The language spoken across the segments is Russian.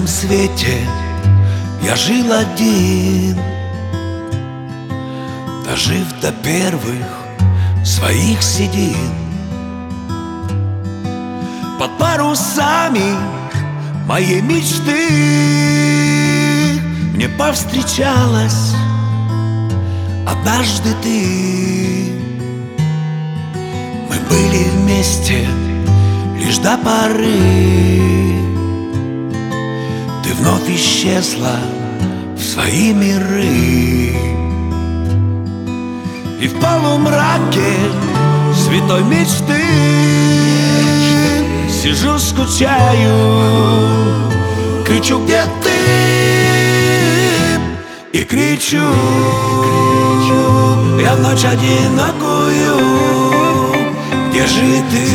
этом свете я жил один, дожив до первых своих седин. Под парусами моей мечты мне повстречалась однажды ты. Мы были вместе лишь до поры. Ты вновь исчезла в свои миры, и в полумраке святой мечты сижу, скучаю, кричу: где ты? И кричу я в ночь одинокую: где же ты,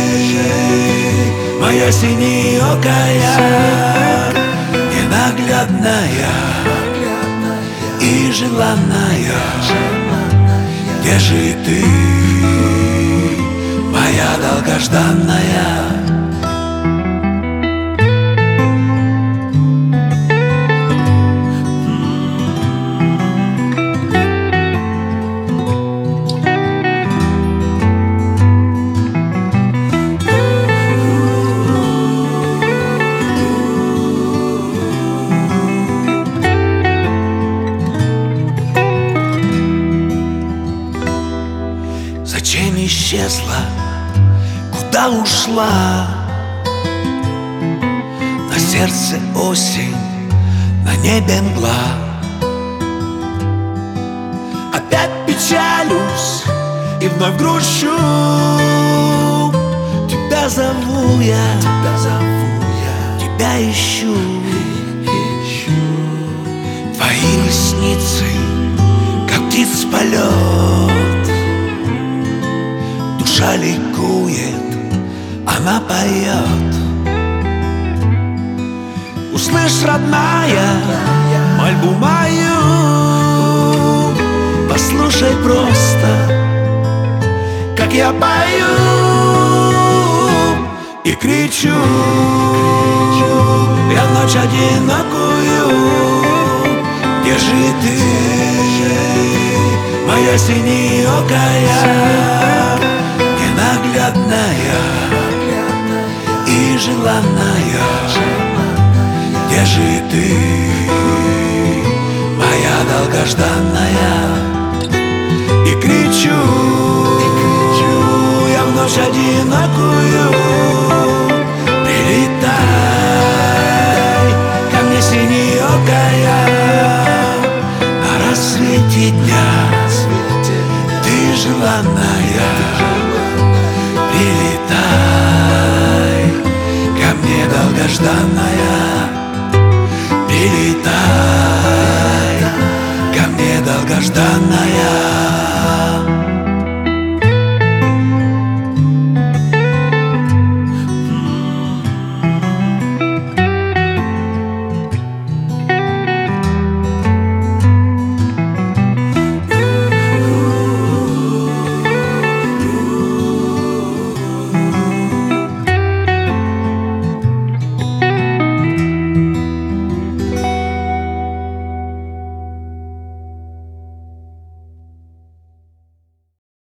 моя синеокая, ненаглядная и желанная? Где же ты, моя долгожданная? Зачем исчезла, куда ушла? На сердце осень, на небе мгла. Опять печалюсь и вновь грущу. Тебя зову я, тебя ищу. Твои ресницы, как птиц полет. Душа ликует, она поет. Услышь, родная, мольбу мою, послушай просто, как я пою и кричу я в ночь одинокую: где же ты, моя синеокая, ненаглядная и желанная? Где же ты, моя долгожданная? И кричу я в ночь одинокую: прилетай ко мне, синеокая, на рассвете дня ты желанная. Прилетай ко мне, долгожданная, прилетай ко мне, долгожданная.